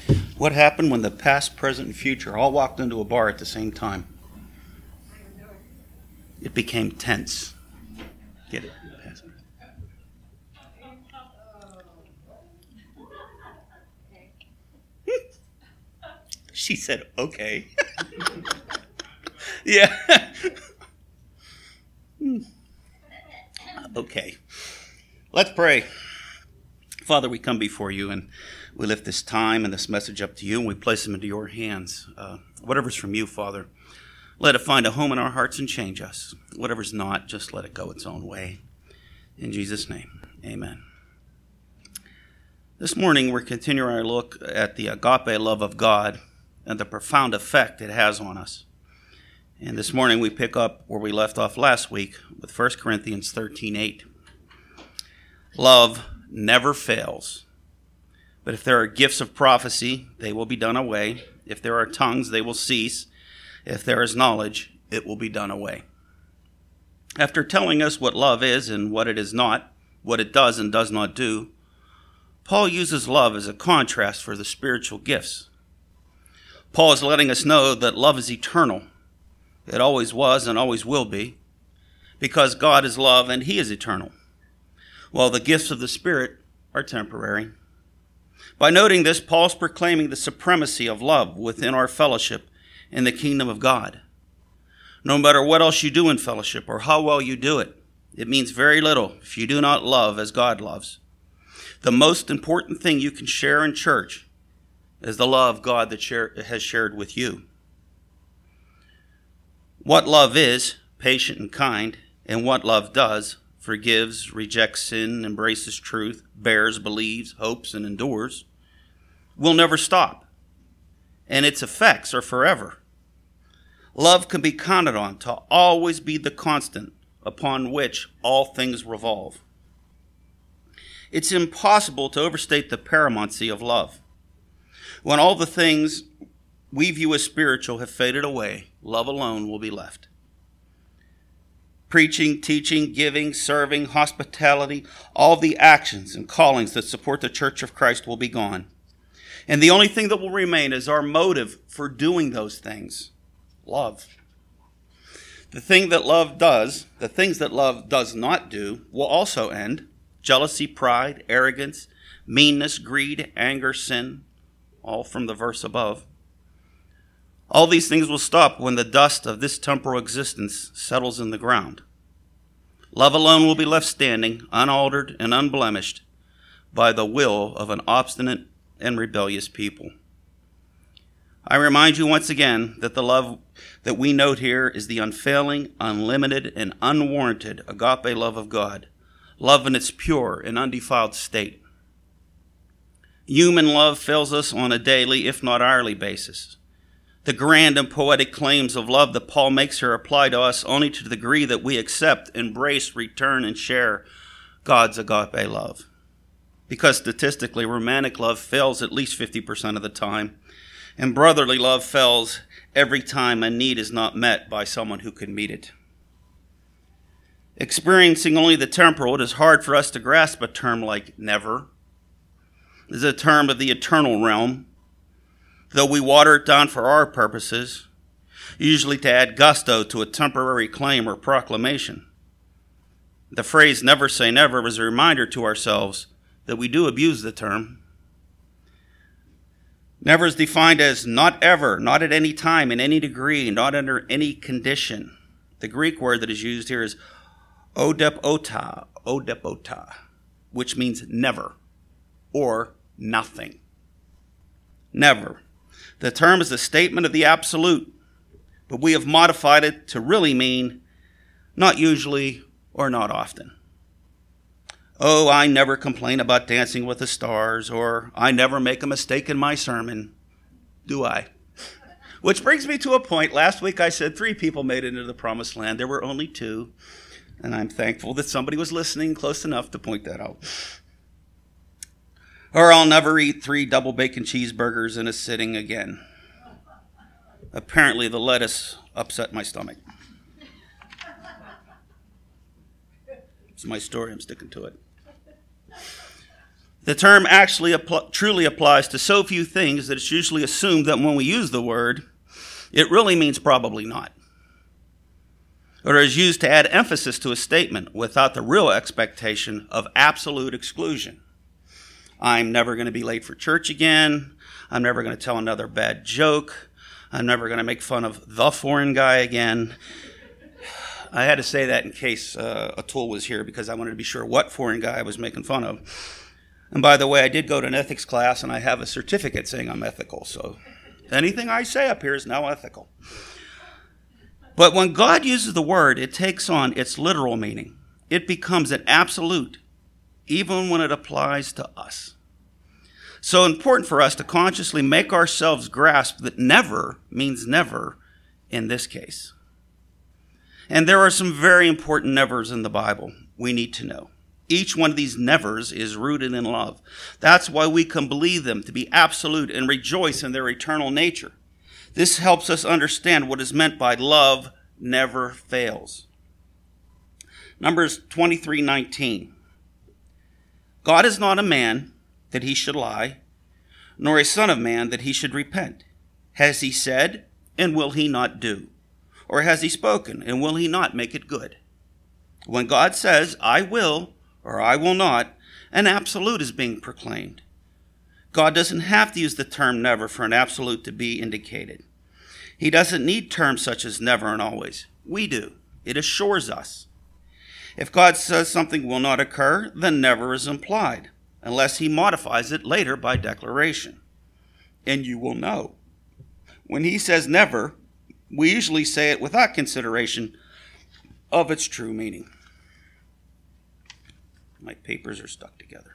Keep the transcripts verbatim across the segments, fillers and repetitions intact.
What happened when the past, present, and future all walked into a bar at the same time? It became tense. Get it? She said, okay. Yeah. Okay. Let's pray. Father, we come before you and we lift this time and this message up to you and we place them into your hands. Uh, whatever's from you, Father, let it find a home in our hearts and change us. Whatever's not, just let it go its own way. In Jesus' name, amen. This morning, we're continuing our look at the agape love of God and the profound effect it has on us. And this morning, we pick up where we left off last week with First Corinthians thirteen eight. Love never fails. But if there are gifts of prophecy, they will be done away. If there are tongues, they will cease. If there is knowledge, it will be done away. After telling us what love is and what it is not, what it does and does not do, Paul uses love as a contrast for the spiritual gifts. Paul is letting us know that love is eternal. It always was and always will be, because God is love and he is eternal, while the gifts of the Spirit are temporary. By noting this, Paul's proclaiming the supremacy of love within our fellowship in the kingdom of God. No matter what else you do in fellowship or how well you do it, it means very little if you do not love as God loves. The most important thing you can share in church is the love God that share, has shared with you. What love is, patient and kind, and what love does, forgives, rejects sin, embraces truth, bears, believes, hopes, and endures, will never stop, and its effects are forever. Love can be counted on to always be the constant upon which all things revolve. It's impossible to overstate the paramountcy of love. When all the things we view as spiritual have faded away, love alone will be left. Preaching, teaching, giving, serving, hospitality, all the actions and callings that support the Church of Christ will be gone. And the only thing that will remain is our motive for doing those things, love. The thing that love does, the things that love does not do, will also end. Jealousy, pride, arrogance, meanness, greed, anger, sin, all from the verse above. All these things will stop when the dust of this temporal existence settles in the ground. Love alone will be left standing, unaltered and unblemished, by the will of an obstinate and rebellious people. I remind you once again that the love that we note here is the unfailing, unlimited, and unwarranted agape love of God, love in its pure and undefiled state. Human love fails us on a daily, if not hourly basis. The grand and poetic claims of love that Paul makes here apply to us only to the degree that we accept, embrace, return, and share God's agape love. Because statistically, romantic love fails at least fifty percent of the time, and brotherly love fails every time a need is not met by someone who can meet it. Experiencing only the temporal, it is hard for us to grasp a term like never. It is a term of the eternal realm, though we water it down for our purposes, usually to add gusto to a temporary claim or proclamation. The phrase never say never is a reminder to ourselves that we do abuse the term. Never is defined as not ever, not at any time, in any degree, not under any condition. The Greek word that is used here is odepota, odepota, which means never or nothing. Never. The term is a statement of the absolute, but we have modified it to really mean not usually or not often. Oh, I never complain about Dancing with the Stars, or I never make a mistake in my sermon, do I? Which brings me to a point. Last week I said three people made it into the promised land. There were only two, and I'm thankful that somebody was listening close enough to point that out. Or I'll never eat three double bacon cheeseburgers in a sitting again. Apparently the lettuce upset my stomach. It's my story, I'm sticking to it. The term actually apl- truly applies to so few things that it's usually assumed that when we use the word, it really means probably not. Or is used to add emphasis to a statement without the real expectation of absolute exclusion. I'm never going to be late for church again. I'm never going to tell another bad joke. I'm never going to make fun of the foreign guy again. I had to say that in case uh, Atul was here because I wanted to be sure what foreign guy I was making fun of. And by the way, I did go to an ethics class and I have a certificate saying I'm ethical. So anything I say up here is now ethical. But when God uses the word, it takes on its literal meaning. It becomes an absolute, even when it applies to us. So important for us to consciously make ourselves grasp that never means never in this case. And there are some very important nevers in the Bible we need to know. Each one of these nevers is rooted in love. That's why we can believe them to be absolute and rejoice in their eternal nature. This helps us understand what is meant by love never fails. Numbers twenty-three nineteen. God is not a man that he should lie, nor a son of man that he should repent. Has he said, and will he not do? Or has he spoken, and will he not make it good? When God says, I will, or I will not, an absolute is being proclaimed. God doesn't have to use the term never for an absolute to be indicated. He doesn't need terms such as never and always. We do. It assures us. If God says something will not occur, then never is implied, unless he modifies it later by declaration. And you will know. When he says never, we usually say it without consideration of its true meaning. My papers are stuck together.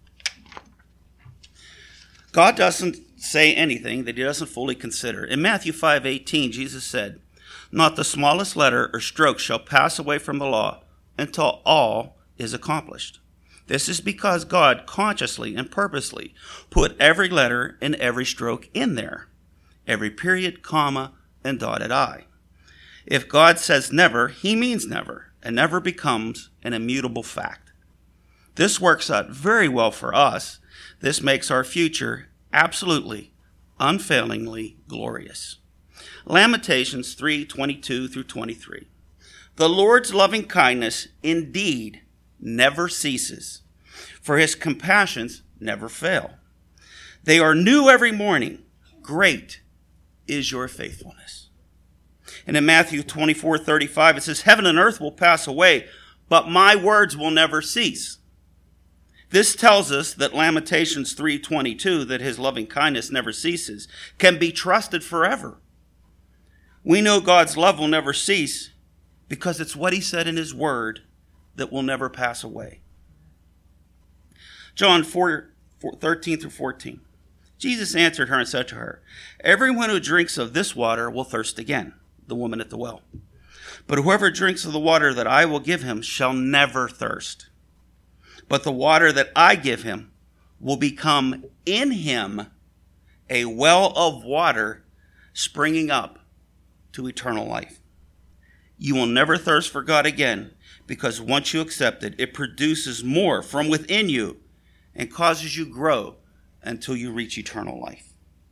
God doesn't say anything that he doesn't fully consider. In Matthew five eighteen, Jesus said, not the smallest letter or stroke shall pass away from the law until all is accomplished. This is because God consciously and purposely put every letter and every stroke in there, every period, comma, and dotted I. If God says never, he means never, and never becomes an immutable fact. This works out very well for us. This makes our future absolutely, unfailingly glorious. Lamentations three twenty-two through twenty-three. The Lord's loving kindness indeed never ceases, for his compassions never fail. They are new every morning. Great is your faithfulness. And in Matthew twenty-four thirty-five, it says, heaven and earth will pass away, but my words will never cease. This tells us that Lamentations three twenty-two, that his loving kindness never ceases, can be trusted forever. We know God's love will never cease because it's what he said in his word that will never pass away. John four, thirteen through fourteen. Jesus answered her and said to her, everyone who drinks of this water will thirst again, the woman at the well. But whoever drinks of the water that I will give him shall never thirst. But the water that I give him will become in him a well of water springing up to eternal life. You will never thirst for God again, because once you accept it, it produces more from within you and causes you grow until you reach eternal life.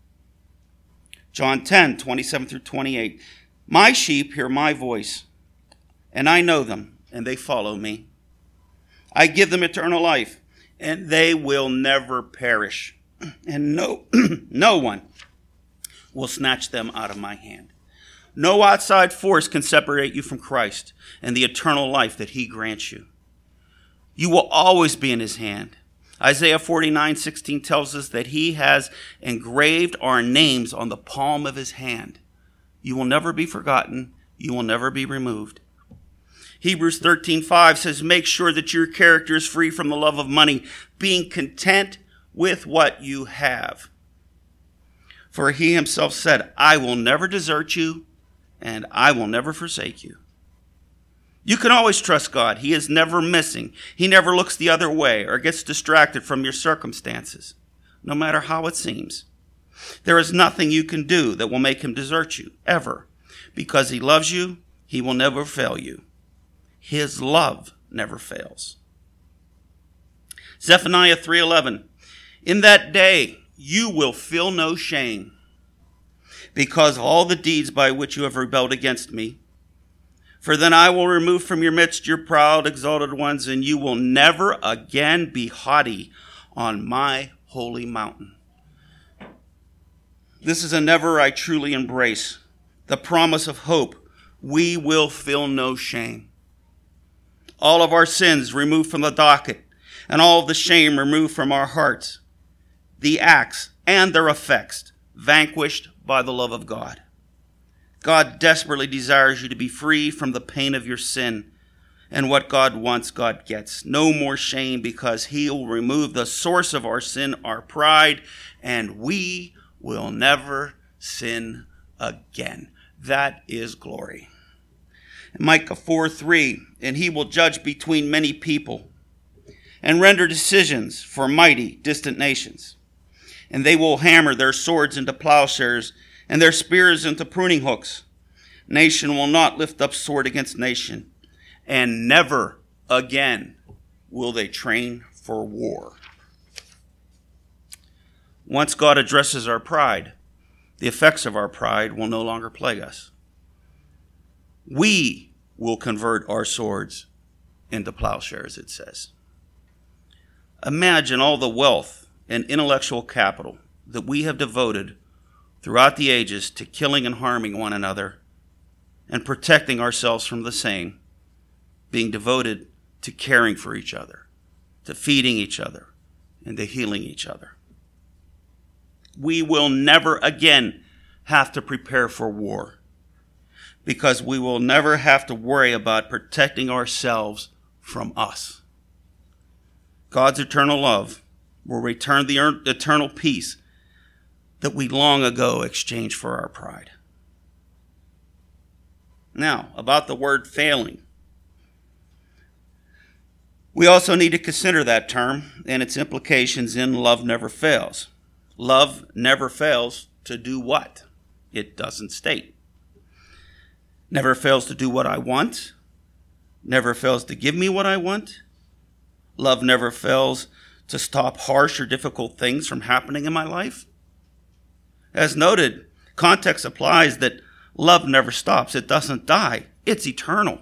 John ten, twenty-seven through twenty-eight. My sheep hear my voice, and I know them, and they follow me. I give them eternal life, and they will never perish, and no, no one will snatch them out of my hand. No outside force can separate you from Christ and the eternal life that he grants you. You will always be in his hand. Isaiah forty-nine sixteen tells us that he has engraved our names on the palm of his hand. You will never be forgotten. You will never be removed. Hebrews thirteen five says, make sure that your character is free from the love of money, being content with what you have. For he himself said, I will never desert you, and I will never forsake you. You can always trust God. He is never missing. He never looks the other way or gets distracted from your circumstances, no matter how it seems. There is nothing you can do that will make him desert you, ever. Because he loves you, he will never fail you. His love never fails. Zephaniah three eleven. In that day you will feel no shame because of all the deeds by which you have rebelled against me. For then I will remove from your midst your proud, exalted ones, and you will never again be haughty on my holy mountain. This is a never I truly embrace, the promise of hope. We will feel no shame. All of our sins removed from the docket, and all of the shame removed from our hearts. The acts and their effects vanquished by the love of God. God desperately desires you to be free from the pain of your sin. And what God wants, God gets. No more shame, because he will remove the source of our sin, our pride, and we will never sin again. That is glory. Micah four three, and he will judge between many people and render decisions for mighty distant nations. And they will hammer their swords into plowshares and their spears into pruning hooks. Nation will not lift up sword against nation, and never again will they train for war. Once God addresses our pride, the effects of our pride will no longer plague us. We will convert our swords into plowshares, it says. Imagine all the wealth and intellectual capital that we have devoted throughout the ages to killing and harming one another and protecting ourselves from the same, being devoted to caring for each other, to feeding each other, and to healing each other. We will never again have to prepare for war, because we will never have to worry about protecting ourselves from us. God's eternal love will return the eternal peace that we long ago exchanged for our pride. Now, about the word failing. We also need to consider that term and its implications in love never fails. Love never fails to do what? It doesn't state. Never fails to do what I want. Never fails to give me what I want. Love never fails to stop harsh or difficult things from happening in my life. As noted, context applies that love never stops. It doesn't die. It's eternal.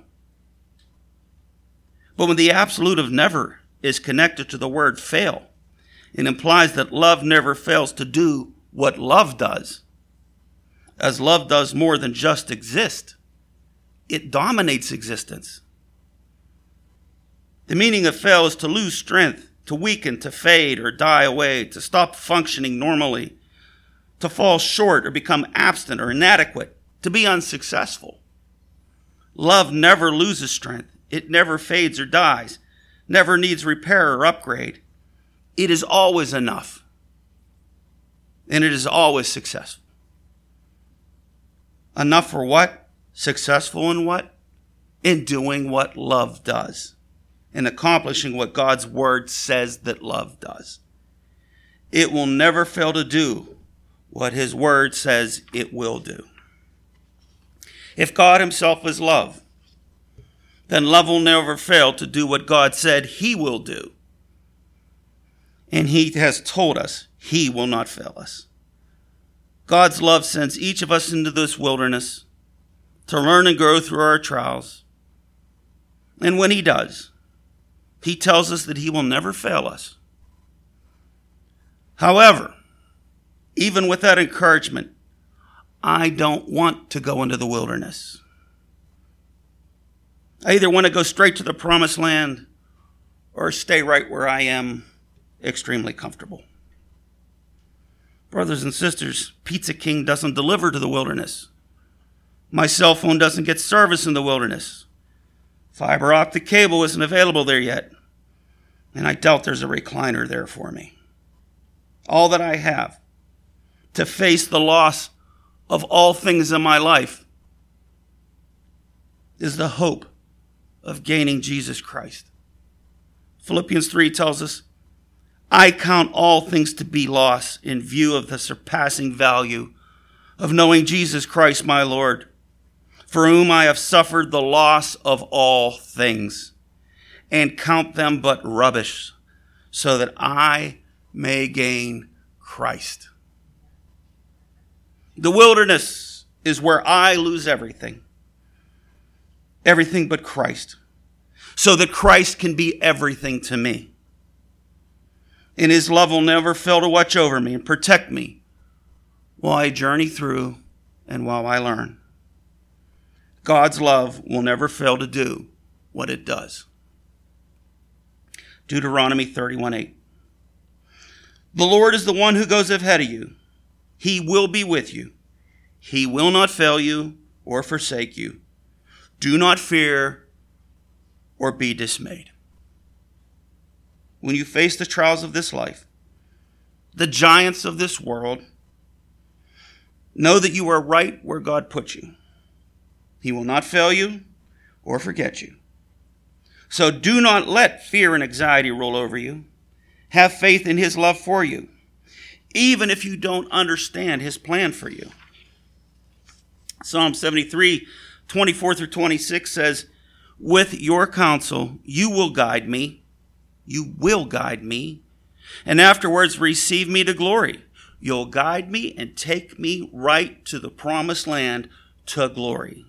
But when the absolute of never is connected to the word fail, it implies that love never fails to do what love does. As love does more than just exist, it dominates existence. The meaning of fail is to lose strength, to weaken, to fade or die away, to stop functioning normally, to fall short or become absent or inadequate, to be unsuccessful. Love never loses strength. It never fades or dies, never needs repair or upgrade. It is always enough, and it is always successful. Enough for what? Successful in what? In doing what love does, in accomplishing what God's word says that love does. It will never fail to do what his word says it will do. If God himself is love, then love will never fail to do what God said he will do. And he has told us he will not fail us. God's love sends each of us into this wilderness to learn and grow through our trials. And when he does, he tells us that he will never fail us. However, even with that encouragement, I don't want to go into the wilderness. I either want to go straight to the promised land or stay right where I am, extremely comfortable. Brothers and sisters, Pizza King doesn't deliver to the wilderness. My cell phone doesn't get service in the wilderness. Fiber optic cable isn't available there yet. And I doubt there's a recliner there for me. All that I have to face the loss of all things in my life is the hope of gaining Jesus Christ. Philippians three tells us, I count all things to be loss in view of the surpassing value of knowing Jesus Christ my Lord, for whom I have suffered the loss of all things, and count them but rubbish, so that I may gain Christ. The wilderness is where I lose everything. Everything but Christ. So that Christ can be everything to me. And his love will never fail to watch over me and protect me while I journey through and while I learn. God's love will never fail to do what it does. Deuteronomy thirty-one eight. The Lord is the one who goes ahead of you. He will be with you. He will not fail you or forsake you. Do not fear or be dismayed. When you face the trials of this life, the giants of this world, know that you are right where God put you. He will not fail you or forget you. So do not let fear and anxiety roll over you. Have faith in his love for you, even if you don't understand his plan for you. Psalm seventy-three, twenty-four through twenty-six says, with your counsel you will guide me. You will guide me, and afterwards receive me to glory. You'll guide me and take me right to the promised land to glory.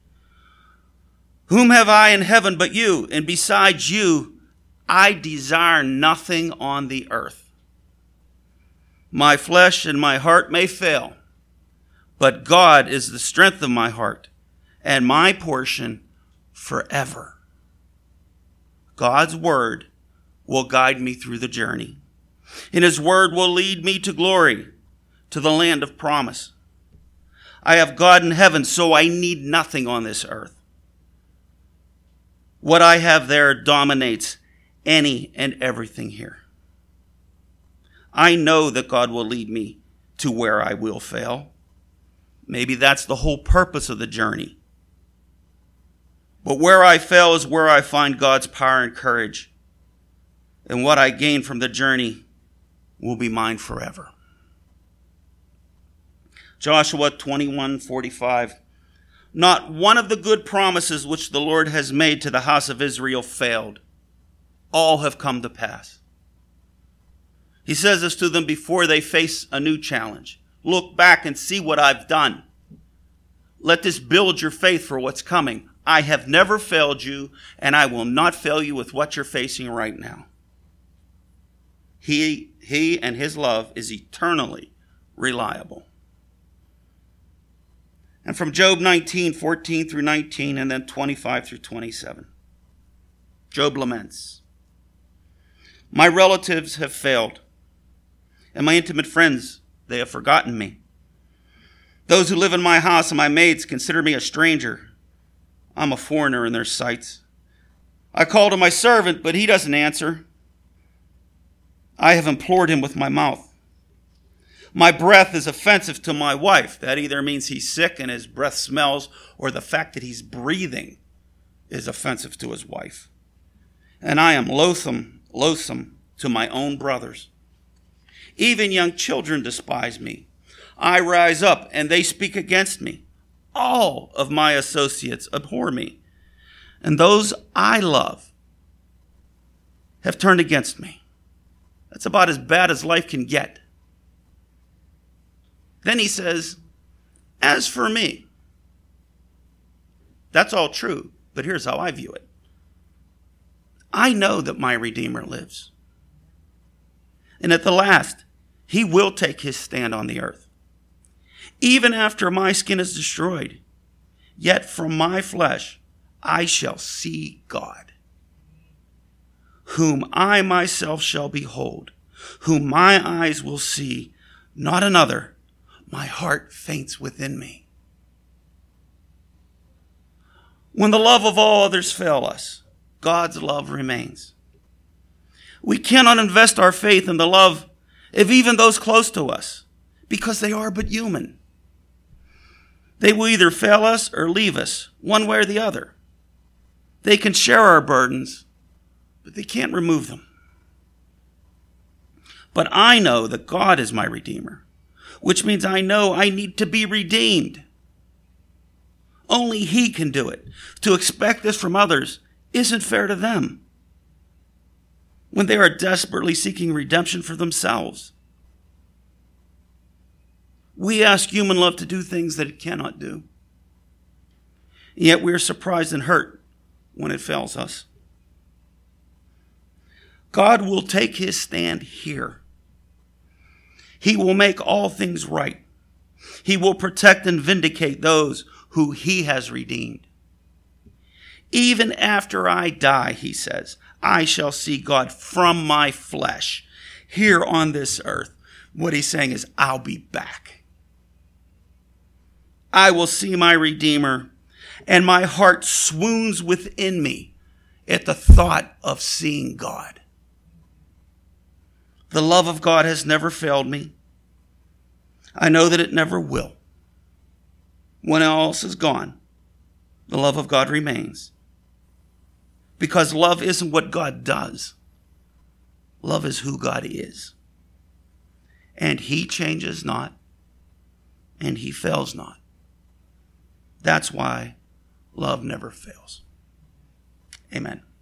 Whom have I in heaven but you? And besides you, I desire nothing on the earth. My flesh and my heart may fail, but God is the strength of my heart and my portion forever. God's word will guide me through the journey, and his word will lead me to glory, to the land of promise. I have God in heaven, so I need nothing on this earth. What I have there dominates any and everything here. I know that God will lead me to where I will fail. Maybe that's the whole purpose of the journey. But where I fail is where I find God's power and courage. And what I gain from the journey will be mine forever. Joshua twenty-one forty-five. Not one of the good promises which the Lord has made to the house of Israel failed. All have come to pass. He says this to them before they face a new challenge. Look back and see what I've done. Let this build your faith for what's coming. I have never failed you, and I will not fail you with what you're facing right now. He, he and his love is eternally reliable. And from Job nineteen, fourteen through nineteen, and then twenty-five through twenty-seven. Job laments. My relatives have failed, and my intimate friends, they have forgotten me. Those who live in my house and my maids consider me a stranger. I'm a foreigner in their sights. I call to my servant, but he doesn't answer. I have implored him with my mouth. My breath is offensive to my wife. That either means he's sick and his breath smells, or the fact that he's breathing is offensive to his wife. And I am loathsome, loathsome to my own brothers. Even young children despise me. I rise up and they speak against me. All of my associates abhor me, and those I love have turned against me. That's about as bad as life can get. Then he says, as for me, that's all true, but here's how I view it. I know that my Redeemer lives. And at the last, he will take his stand on the earth. Even after my skin is destroyed, yet from my flesh I shall see God, whom I myself shall behold, whom my eyes will see, not another. My heart faints within me. When the love of all others fail us, God's love remains. We cannot invest our faith in the love of even those close to us, because they are but human. They will either fail us or leave us, one way or the other. They can share our burdens, but they can't remove them. But I know that God is my Redeemer, which means I know I need to be redeemed. Only he can do it. To expect this from others isn't fair to them. when they are desperately seeking redemption for themselves. We ask human love to do things that it cannot do. Yet we are surprised and hurt when it fails us. God will take his stand here. He will make all things right. He will protect and vindicate those who he has redeemed. Even after I die, he says, I shall see God from my flesh here on this earth. What he's saying is, I'll be back. I will see my Redeemer, and my heart swoons within me at the thought of seeing God. The love of God has never failed me. I know that it never will. When all else is gone, the love of God remains. Because love isn't what God does. Love is who God is. And he changes not, and he fails not. That's why love never fails. Amen.